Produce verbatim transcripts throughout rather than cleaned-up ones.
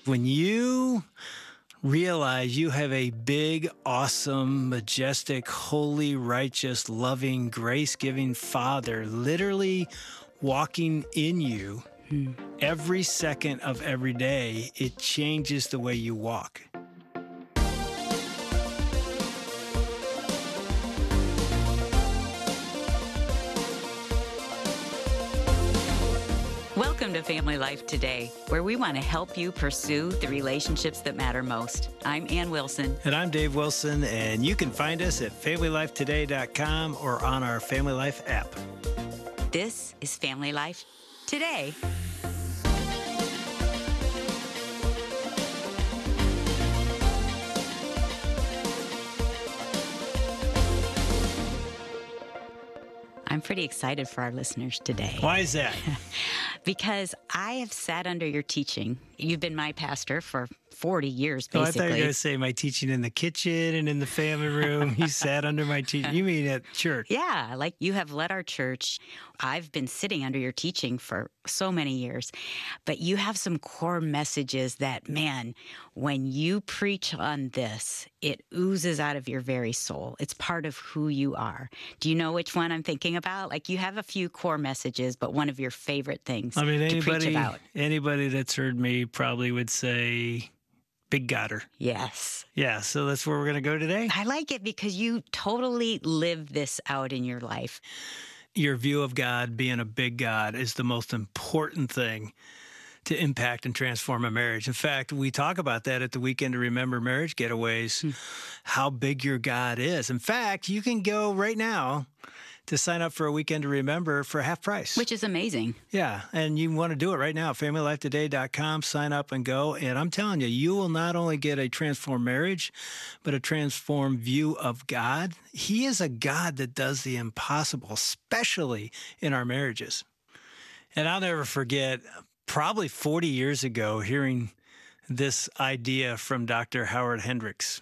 When you realize you have a big, awesome, majestic, holy, righteous, loving, grace-giving Father literally walking in you hmm. every second of every day, it changes the way you walk. Welcome to Family Life Today, where we want to help you pursue the relationships that matter most. I'm Ann Wilson. And I'm Dave Wilson, and you can find us at family life today dot com or on our Family Life app. This is Family Life Today. I'm pretty excited for our listeners today. Why is that? Because I have sat under your teaching. You've been my pastor for forty years, basically. Oh, I thought you were going to say my teaching in the kitchen and in the family room. You sat under my teaching. You mean at church? Yeah, like you have led our church. I've been sitting under your teaching for so many years. But you have some core messages that, man, when you preach on this, it oozes out of your very soul. It's part of who you are. Do you know which one I'm thinking about? Like you have a few core messages, but one of your favorite things I mean, to anybody, preach about. Anybody that's heard me probably would say Big Godder. Yes. Yeah, so that's where we're going to go today. I like it because you totally live this out in your life. Your view of God being a big God is the most important thing to impact and transform a marriage. In fact, we talk about that at the Weekend to Remember Marriage Getaways, hmm. how big your God is. In fact, you can go right now to sign up for a Weekend to Remember for half price. Which is amazing. Yeah, and you want to do it right now, family life today dot com, sign up and go. And I'm telling you, you will not only get a transformed marriage, but a transformed view of God. He is a God that does the impossible, especially in our marriages. And I'll never forget, probably forty years ago, hearing this idea from Doctor Howard Hendricks.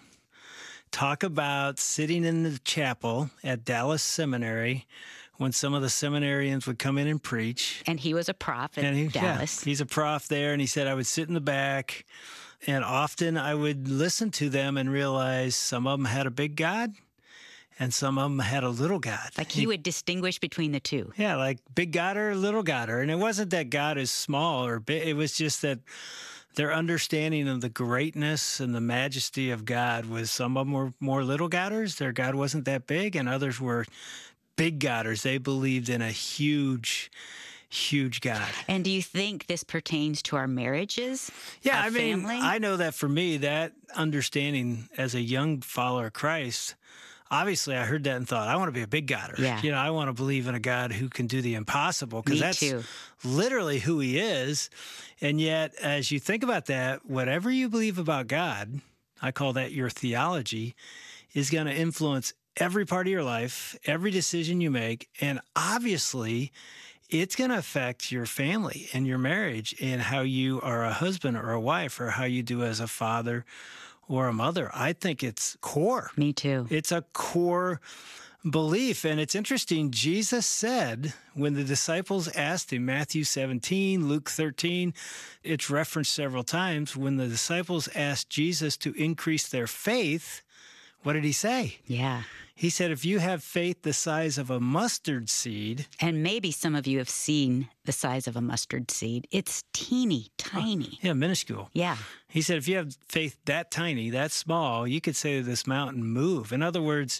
Talk about sitting in the chapel at Dallas Seminary when some of the seminarians would come in and preach. And he was a prof at he, Dallas. Yeah, he's a prof there, and he said I would sit in the back, and often I would listen to them and realize some of them had a big God, and some of them had a little God. Like he, he would distinguish between the two. Yeah, like big God or little God. And it wasn't that God is small or big. It was just that their understanding of the greatness and the majesty of God was some of them were more little Godders. Their God wasn't that big, and others were big Godders. They believed in a huge, huge God. And do you think this pertains to our marriages? Yeah, our I mean, family? I know that for me, that understanding as a young follower of Christ, obviously, I heard that and thought, I want to be a big Godder. Yeah. You know, I want to believe in a God who can do the impossible, because that's too. literally who he is. And yet, as you think about that, whatever you believe about God, I call that your theology, is going to influence every part of your life, every decision you make. And obviously, it's going to affect your family and your marriage and how you are a husband or a wife or how you do as a father or a mother. I think it's core. Me too. It's a core belief. And it's interesting, Jesus said, when the disciples asked him, Matthew seventeen, Luke thirteen, it's referenced several times, when the disciples asked Jesus to increase their faith, what did he say? Yeah. He said, if you have faith the size of a mustard seed. And maybe some of you have seen the size of a mustard seed. It's teeny tiny. Oh, yeah, minuscule. Yeah. He said, if you have faith that tiny, that small, you could say to this mountain, move. In other words,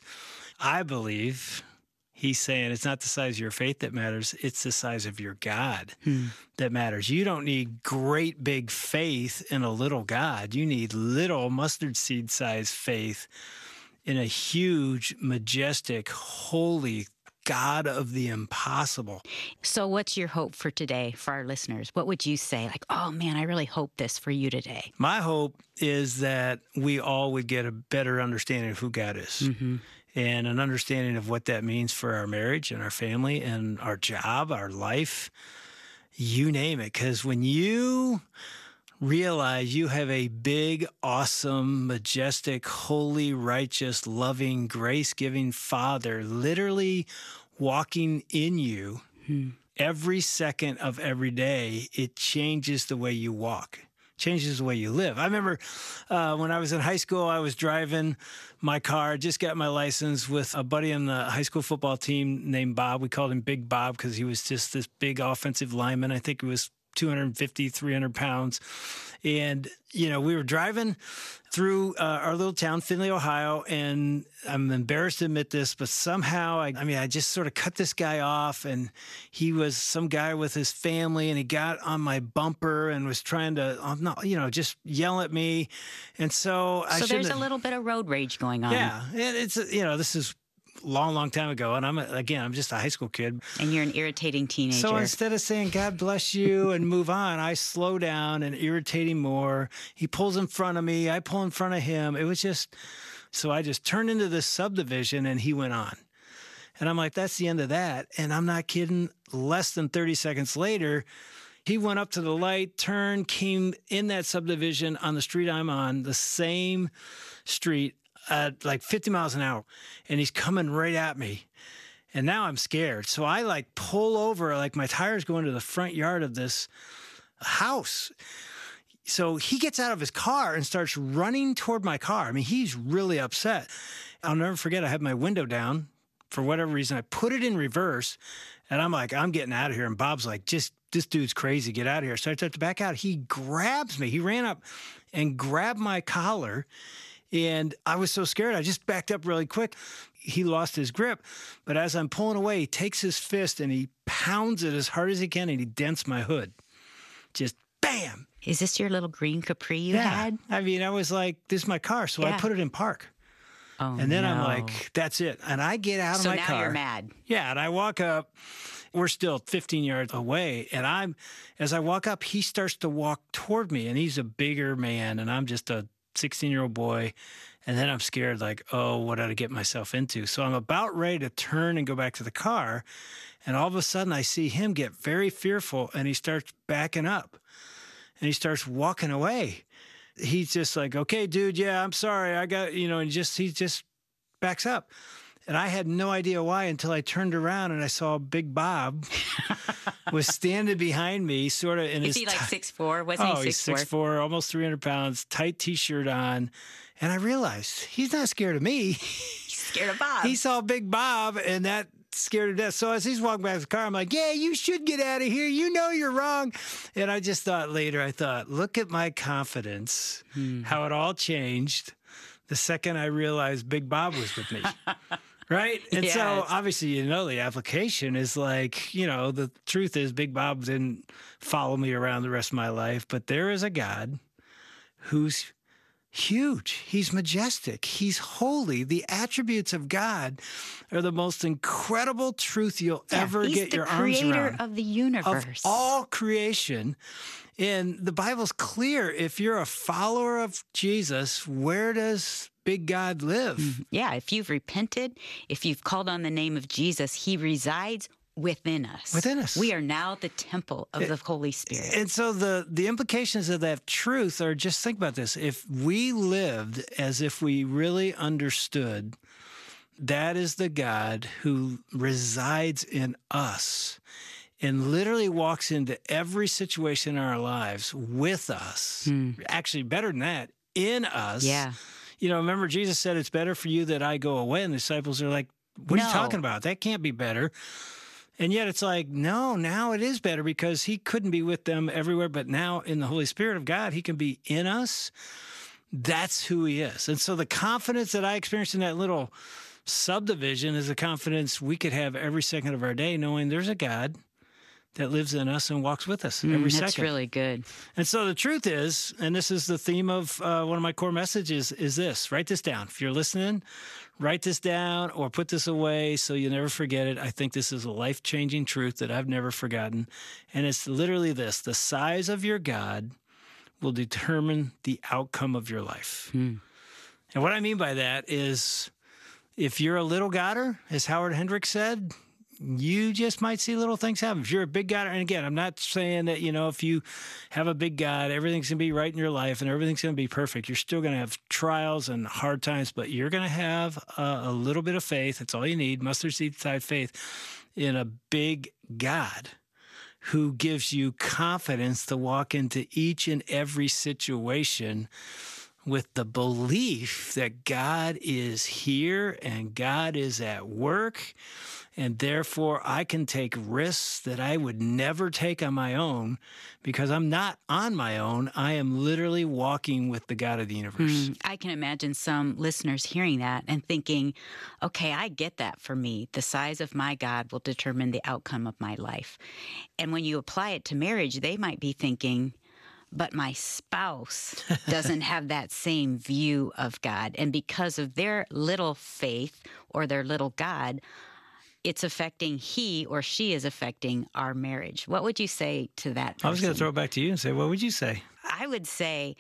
I believe he's saying it's not the size of your faith that matters. It's the size of your God hmm. that matters. You don't need great big faith in a little God. You need little mustard seed size faith in a huge, majestic, holy God of the impossible. So what's your hope for today for our listeners? What would you say? Like, oh man, I really hope this for you today. My hope is that we all would get a better understanding of who God is mm-hmm. and an understanding of what that means for our marriage and our family and our job, our life, you name it. Because when you realize you have a big, awesome, majestic, holy, righteous, loving, grace-giving Father literally walking in you hmm. every second of every day, it changes the way you walk. changes the way you live. I remember uh, when I was in high school, I was driving my car, just got my license with a buddy on the high school football team named Bob. We called him Big Bob because he was just this big offensive lineman. I think he was two hundred fifty, three hundred pounds. And, you know, we were driving through uh, our little town, Findlay, Ohio, and I'm embarrassed to admit this, but somehow, I, I mean, I just sort of cut this guy off, and he was some guy with his family, and he got on my bumper and was trying to, um, not, you know, just yell at me. And so I So there's have, a little bit of road rage going on. Yeah, and it's, you know, this is long, long time ago. And I'm, again, I'm just a high school kid. And you're an irritating teenager. So instead of saying, God bless you and move on, I slow down and irritate him more. He pulls in front of me. I pull in front of him. It was just, so I just turned into this subdivision and he went on. And I'm like, that's the end of that. And I'm not kidding. Less than thirty seconds later, he went up to the light, turned, came in that subdivision on the street I'm on, the same street, at like fifty miles an hour, and he's coming right at me. And now I'm scared. So I like pull over, like my tires go into the front yard of this house. So he gets out of his car and starts running toward my car. I mean, he's really upset. I'll never forget, I had my window down for whatever reason. I put it in reverse, and I'm like, I'm getting out of here. And Bob's like, just, this dude's crazy. Get out of here. So I start to back out. He grabs me. He ran up and grabbed my collar. And I was so scared, I just backed up really quick. He lost his grip. But as I'm pulling away, he takes his fist and he pounds it as hard as he can, and he dents my hood. Just bam. Is this your little green Capri you yeah. had? I mean, I was like, this is my car. So yeah. I put it in park. Oh, and then no. I'm like, that's it. And I get out so of my now car. You're mad. Yeah. And I walk up. We're still fifteen yards away. And I'm, as I walk up, he starts to walk toward me. And he's a bigger man. And I'm just a sixteen-year-old boy. And then I'm scared, like, oh, what did I get myself into? So I'm about ready to turn and go back to the car. And all of a sudden, I see him get very fearful, and he starts backing up. And he starts walking away. He's just like, okay, dude, yeah, I'm sorry. I got, you know, and just he just backs up. And I had no idea why until I turned around and I saw Big Bob was standing behind me, sort of in Is his... Is he like t- six foot four? Wasn't oh, he he's six foot four? six foot four, almost three hundred pounds, tight T-shirt on. And I realized he's not scared of me. He's scared of Bob. He saw Big Bob, and that scared to death. So as he's walking back to the car, I'm like, yeah, you should get out of here. You know you're wrong. And I just thought later, I thought, look at my confidence, hmm. how it all changed the second I realized Big Bob was with me. Right? And yes. so obviously, you know, the application is like, you know, the truth is Big Bob didn't follow me around the rest of my life, but there is a God who's huge. He's majestic. He's holy. The attributes of God are the most incredible truth you'll yeah, ever get your arms around. He's the creator of the universe. Of all creation. And the Bible's clear. If you're a follower of Jesus, where does big God live? Yeah, if you've repented, if you've called on the name of Jesus, he resides within us. Within us. We are now the temple of it, the Holy Spirit. And so the, the implications of that truth are, just think about this. If we lived as if we really understood that is the God who resides in us and literally walks into every situation in our lives with us, hmm. actually better than that, in us. Yeah. You know, remember Jesus said, it's better for you that I go away. And the disciples are like, what no. are you talking about? That can't be better. And yet it's like, no, now it is better because he couldn't be with them everywhere. But now in the Holy Spirit of God, he can be in us. That's who he is. And so the confidence that I experienced in that little subdivision is the confidence we could have every second of our day, knowing there's a God that lives in us and walks with us mm, every that's second. That's really good. And so the truth is, and this is the theme of uh, one of my core messages, is this. Write this down. If you're listening, write this down or put this away so you never forget it. I think this is a life-changing truth that I've never forgotten. And it's literally this. The size of your God will determine the outcome of your life. Hmm. And what I mean by that is if you're a little Godder, as Howard Hendricks said, you just might see little things happen. If you're a big God, and again, I'm not saying that, you know, if you have a big God, everything's going to be right in your life and everything's going to be perfect. You're still going to have trials and hard times, but you're going to have a, a little bit of faith. That's all you need, mustard seed-sized faith in a big God who gives you confidence to walk into each and every situation with the belief that God is here and God is at work, and therefore I can take risks that I would never take on my own because I'm not on my own. I am literally walking with the God of the universe. Mm, I can imagine some listeners hearing that and thinking, okay, I get that for me. The size of my God will determine the outcome of my life. And when you apply it to marriage, they might be thinking, but my spouse doesn't have that same view of God. And because of their little faith or their little God, it's affecting he or she is affecting our marriage. What would you say to that person? I was going to throw it back to you and say, what would you say? I would say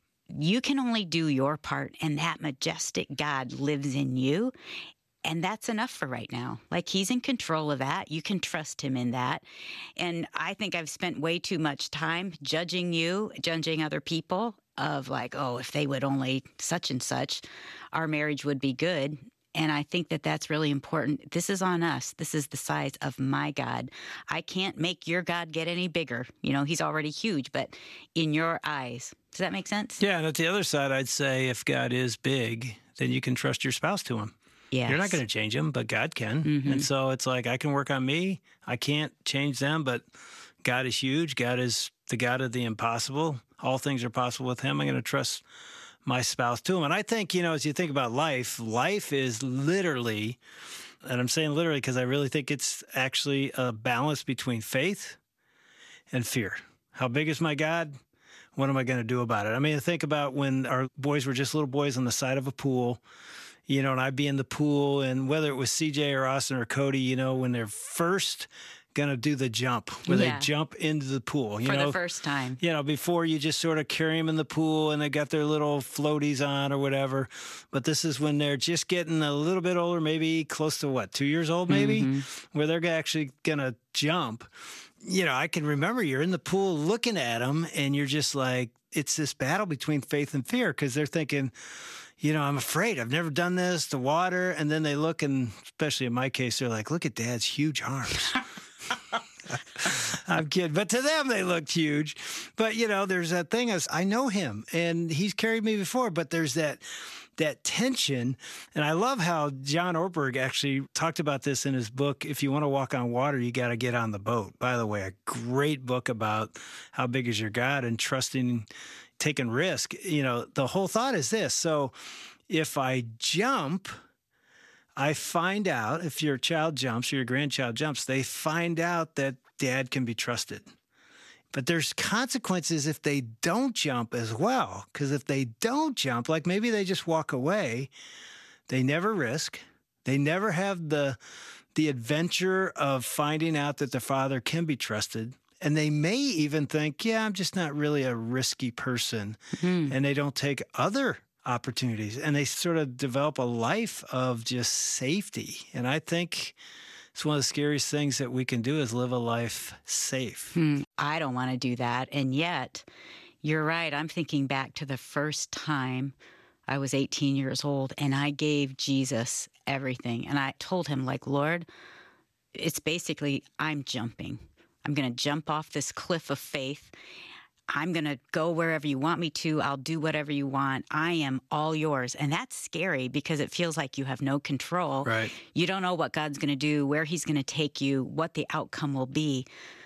you can only do your part, and that majestic God lives in you. And that's enough for right now. Like, he's in control of that. You can trust him in that. And I think I've spent way too much time judging you, judging other people of like, oh, if they would only such and such, our marriage would be good. And I think that that's really important. This is on us. This is the size of my God. I can't make your God get any bigger. You know, he's already huge, but in your eyes. Does that make sense? Yeah, and at the other side, I'd say if God is big, then you can trust your spouse to him. Yes. You're not going to change them, but God can. Mm-hmm. And so it's like, I can work on me. I can't change them, but God is huge. God is the God of the impossible. All things are possible with him. I'm going to trust my spouse to him. And I think, you know, as you think about life, life is literally, and I'm saying literally because I really think it's actually a balance between faith and fear. How big is my God? What am I going to do about it? I mean, think about when our boys were just little boys on the side of a pool, you know, and I'd be in the pool, and whether it was C J or Austin or Cody, you know, when they're first going to do the jump, where Yeah. they jump into the pool. You For know, the first time. You know, before you just sort of carry them in the pool and they got their little floaties on or whatever. But this is when they're just getting a little bit older, maybe close to what, two years old maybe, Mm-hmm. where they're actually going to jump. You know, I can remember you're in the pool looking at them and you're just like, it's this battle between faith and fear because they're thinking, you know, I'm afraid. I've never done this, the water. And then they look, and especially in my case, they're like, look at Dad's huge arms. I'm kidding. But to them, they looked huge. But, you know, there's that thing as I know him and he's carried me before, but there's that that tension. And I love how John Ortberg actually talked about this in his book, If You Want to Walk on Water, You Got to Get on the Boat. By the way, a great book about how big is your God and trusting, taking risk. You know, the whole thought is this. So if I jump, I find out, if your child jumps or your grandchild jumps, they find out that Dad can be trusted. But there's consequences if they don't jump as well. Because if they don't jump, like maybe they just walk away, they never risk. They never have the, the adventure of finding out that their father can be trusted. And they may even think, yeah, I'm just not really a risky person. Mm-hmm. And they don't take other opportunities. And they sort of develop a life of just safety. And I think it's one of the scariest things that we can do is live a life safe. Hmm. I don't want to do that. And yet, you're right. I'm thinking back to the first time I was eighteen years old and I gave Jesus everything. And I told him, like, Lord, it's basically I'm jumping. I'm going to jump off this cliff of faith. I'm going to go wherever you want me to. I'll do whatever you want. I am all yours. And that's scary because it feels like you have no control. Right. You don't know what God's going to do, where he's going to take you, what the outcome will be.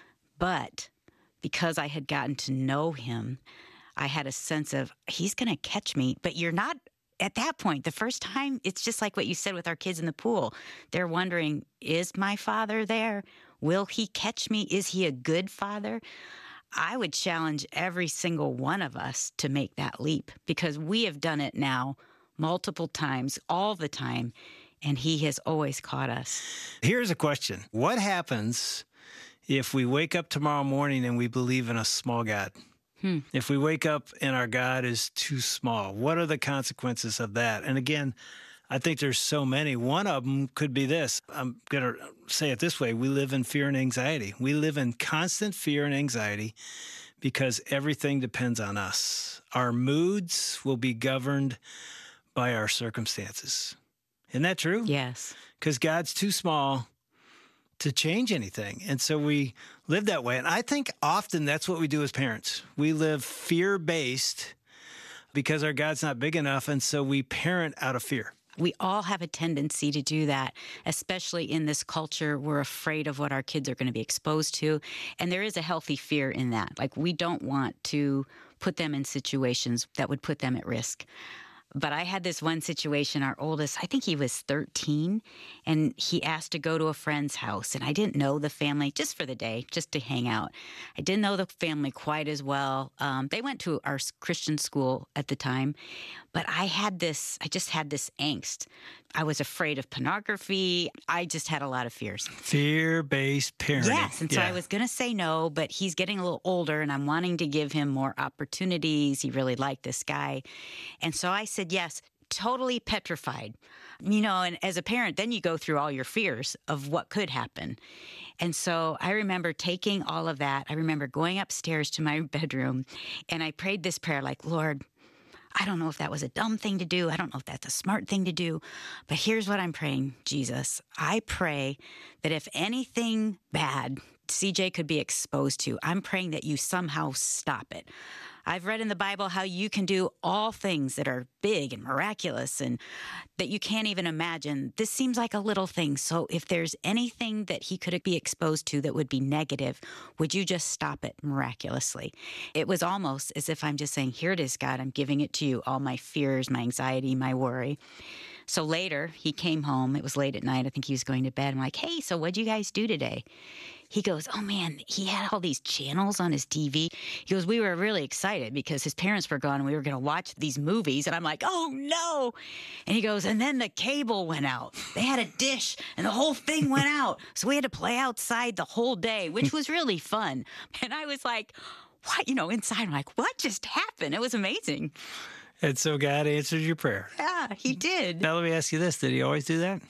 But because I had gotten to know him, I had a sense of he's going to catch me. But you're not at that point. The first time, it's just like what you said with our kids in the pool. They're wondering, is my father there? Will he catch me? Is he a good father? I would challenge every single one of us to make that leap because we have done it now multiple times, all the time, and he has always caught us. Here's a question. What happens if we wake up tomorrow morning and we believe in a small God? Hmm. If we wake up and our God is too small, what are the consequences of that? And again, I think there's so many. One of them could be this. I'm going to say it this way. We live in fear and anxiety. We live in constant fear and anxiety because everything depends on us. Our moods will be governed by our circumstances. Isn't that true? Yes. Because God's too small to change anything. And so we live that way. And I think often that's what we do as parents. We live fear-based because our God's not big enough, and so we parent out of fear. We all have a tendency to do that, especially in this culture. We're afraid of what our kids are going to be exposed to. And there is a healthy fear in that. Like, we don't want to put them in situations that would put them at risk. But I had this one situation, our oldest, I think he was thirteen, and he asked to go to a friend's house. And I didn't know the family, just for the day, just to hang out. I didn't know the family quite as well. Um, they went to our Christian school at the time. But I had this, I just had this angst. I was afraid of pornography. I just had a lot of fears. Fear-based parenting. Yes, and so yeah. I was going to say no, but he's getting a little older, and I'm wanting to give him more opportunities. He really liked this guy. And so I said yes, totally petrified. You know, and as a parent, then you go through all your fears of what could happen. And so I remember taking all of that. I remember going upstairs to my bedroom, and I prayed this prayer like, Lord, I don't know if that was a dumb thing to do. I don't know if that's a smart thing to do. But here's what I'm praying, Jesus. I pray that if anything bad C J could be exposed to, I'm praying that you somehow stop it. I've read in the Bible how you can do all things that are big and miraculous and that you can't even imagine. This seems like a little thing. So if there's anything that he could be exposed to that would be negative, would you just stop it miraculously? It was almost as if I'm just saying, here it is, God, I'm giving it to you, all my fears, my anxiety, my worry. So later, he came home. It was late at night. I think he was going to bed. I'm like, hey, so what'd you guys do today? He goes, oh, man, he had all these channels on his T V. He goes, we were really excited because his parents were gone and we were going to watch these movies. And I'm like, oh, no. And he goes, and then the cable went out. They had a dish and the whole thing went out. So we had to play outside the whole day, which was really fun. And I was like, what? You know, inside, I'm like, what just happened? It was amazing. And so God answered your prayer. Yeah, he did. Now let me ask you this. Did he always do that?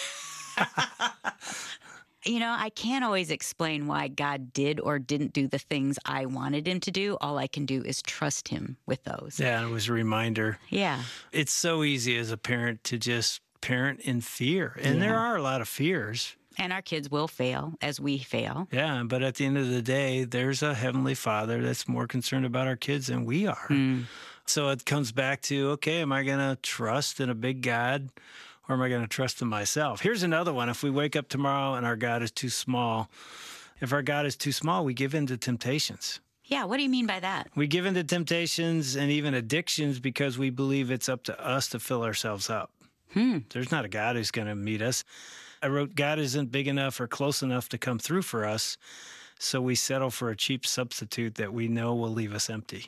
You know, I can't always explain why God did or didn't do the things I wanted him to do. All I can do is trust him with those. Yeah, it was a reminder. Yeah. It's so easy as a parent to just parent in fear. And Yeah. there are a lot of fears. And our kids will fail as we fail. Yeah, but at the end of the day, there's a Heavenly Father that's more concerned about our kids than we are. Mm. So it comes back to, okay, am I going to trust in a big God or am I going to trust in myself? Here's another one. If we wake up tomorrow and our God is too small, if our God is too small, we give in to temptations. Yeah, what do you mean by that? We give in to temptations and even addictions because we believe it's up to us to fill ourselves up. Hmm. There's not a God who's going to meet us. I wrote, God isn't big enough or close enough to come through for us, so we settle for a cheap substitute that we know will leave us empty.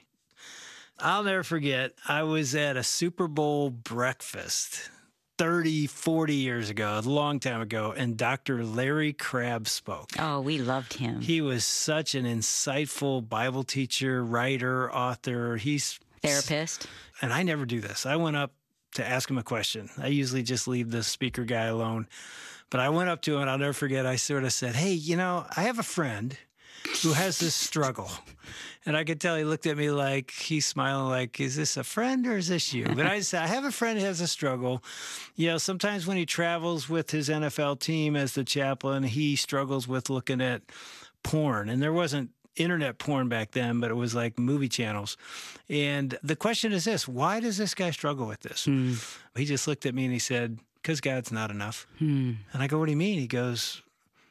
I'll never forget, I was at a Super Bowl breakfast thirty, forty years ago, a long time ago, and Doctor Larry Crabb spoke. Oh, we loved him. He was such an insightful Bible teacher, writer, author. He's Therapist. And I never do this. I went up to ask him a question. I usually just leave the speaker guy alone. But I went up to him, and I'll never forget, I sort of said, hey, you know, I have a friend who has this struggle. And I could tell he looked at me like he's smiling like, is this a friend or is this you? But I said, I have a friend who has a struggle. You know, sometimes when he travels with his N F L team as the chaplain, he struggles with looking at porn. And there wasn't internet porn back then, but it was like movie channels. And the question is this, why does this guy struggle with this? Hmm. He just looked at me and he said, because God's not enough. Hmm. And I go, what do you mean? He goes,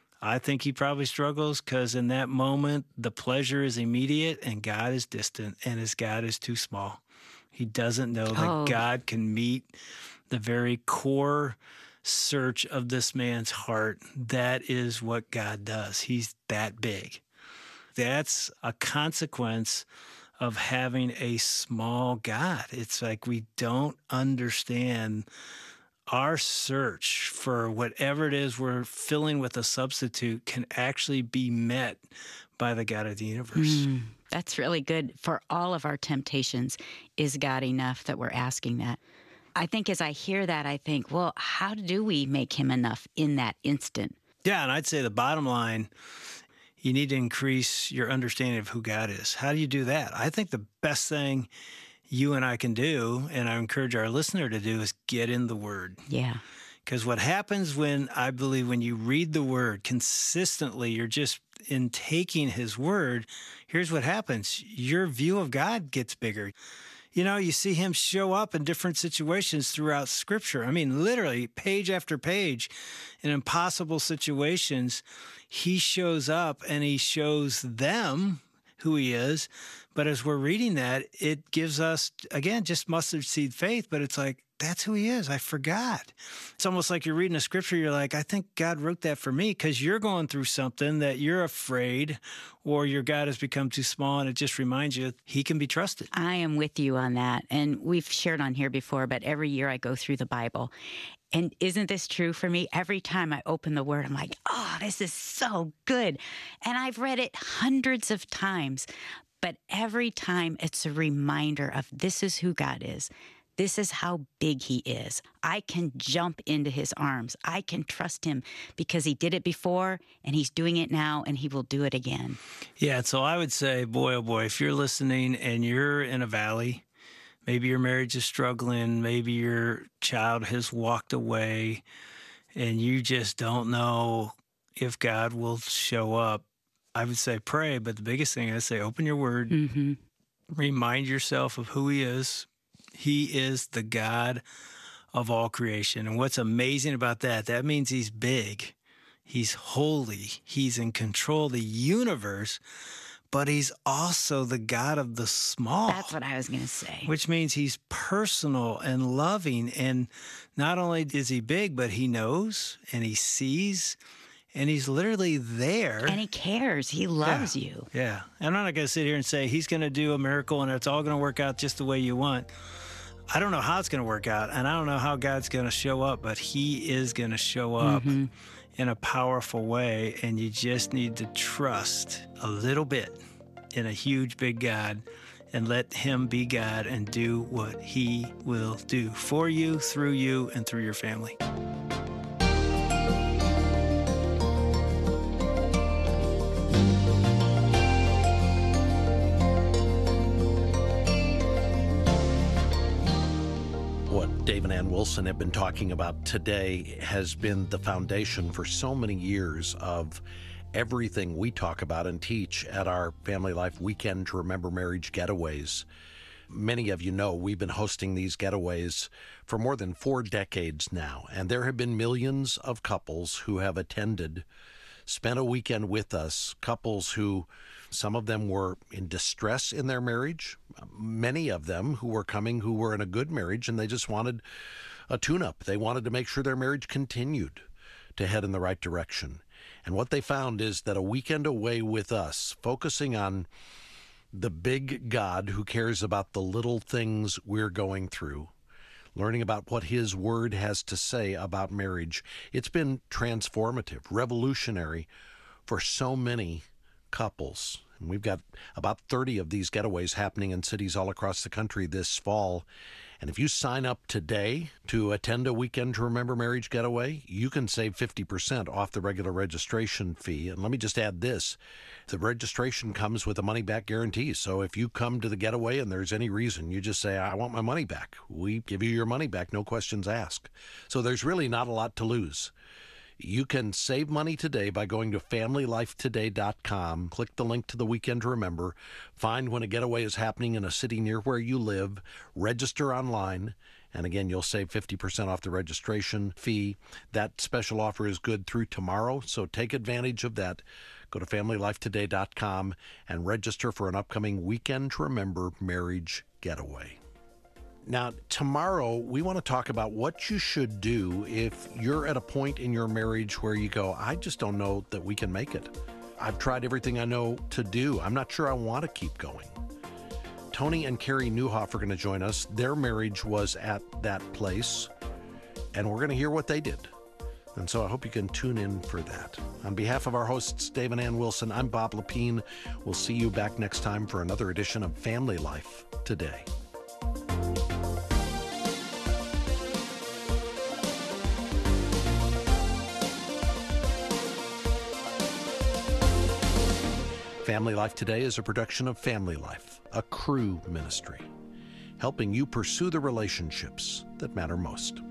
I think he probably struggles because in that moment, the pleasure is immediate and God is distant and his God is too small. He doesn't know that Oh. God can meet the very core search of this man's heart. That is what God does. He's that big. That's a consequence of having a small God. It's like we don't understand our search for whatever it is we're filling with a substitute can actually be met by the God of the universe. Mm, that's really good. For all of our temptations, is God enough that we're asking that? I think as I hear that, I think, well, how do we make him enough in that instant? Yeah, and I'd say the bottom line, you need to increase your understanding of who God is. How do you do that? I think the best thing you and I can do, and I encourage our listener to do, is get in the Word. Yeah. Because what happens when, I believe, when you read the Word consistently, you're just in taking his word, here's what happens. Your view of God gets bigger. You know, you see him show up in different situations throughout Scripture. I mean, literally, page after page, in impossible situations, he shows up and he shows them who he is. But as we're reading that, it gives us, again, just mustard seed faith, but it's like, that's who he is. I forgot. It's almost like you're reading a scripture. You're like, I think God wrote that for me, because you're going through something that you're afraid, or your God has become too small, and it just reminds you he can be trusted. I am with you on that. And we've shared on here before, but every year I go through the Bible. And isn't this true for me? Every time I open the Word, I'm like, oh, this is so good. And I've read it hundreds of times, but every time it's a reminder of this is who God is. This is how big he is. I can jump into his arms. I can trust him because he did it before and he's doing it now and he will do it again. Yeah, so I would say, boy, oh boy, if you're listening and you're in a valley, maybe your marriage is struggling, maybe your child has walked away, and you just don't know if God will show up, I would say pray, but the biggest thing I say, open your word, mm-hmm. remind yourself of who he is. He is the God of all creation. And what's amazing about that, that means he's big, he's holy, he's in control of the universe, but he's also the God of the small. That's what I was going to say. Which means he's personal and loving. And not only is he big, but he knows and he sees and he's literally there. And he cares. He loves yeah. you. Yeah. I'm not going to sit here and say he's going to do a miracle and it's all going to work out just the way you want. I don't know how it's going to work out, and I don't know how God's going to show up, but he is going to show up mm-hmm. in a powerful way, and you just need to trust a little bit in a huge, big God and let him be God and do what he will do for you, through you, and through your family. Dave and Ann Wilson have been talking about today has been the foundation for so many years of everything we talk about and teach at our Family Life Weekend to Remember Marriage getaways. Many of you know we've been hosting these getaways for more than four decades now, and there have been millions of couples who have attended, spent a weekend with us, couples who, some of them were in distress in their marriage, many of them who were coming who were in a good marriage and they just wanted a tune-up. They wanted to make sure their marriage continued to head in the right direction. And what they found is that a weekend away with us, focusing on the big God who cares about the little things we're going through, learning about what his word has to say about marriage, it's been transformative, revolutionary for so many couples. And we've got about thirty of these getaways happening in cities all across the country this fall. And if you sign up today to attend a Weekend to Remember Marriage getaway, you can save fifty percent off the regular registration fee. And let me just add this. The registration comes with a money-back guarantee. So if you come to the getaway and there's any reason, you just say, I want my money back. We give you your money back, no questions asked. So there's really not a lot to lose. You can save money today by going to family life today dot com, click the link to the Weekend to Remember, find when a getaway is happening in a city near where you live, register online, and again, you'll save fifty percent off the registration fee. That special offer is good through tomorrow, so take advantage of that. Go to family life today dot com and register for an upcoming Weekend to Remember Marriage getaway. Now, tomorrow, we want to talk about what you should do if you're at a point in your marriage where you go, I just don't know that we can make it. I've tried everything I know to do. I'm not sure I want to keep going. Tony and Carrie Newhoff are going to join us. Their marriage was at that place, and we're going to hear what they did. And so I hope you can tune in for that. On behalf of our hosts, Dave and Ann Wilson, I'm Bob Lepine. We'll see you back next time for another edition of Family Life Today. Family Life Today is a production of Family Life, a Cru ministry, helping you pursue the relationships that matter most.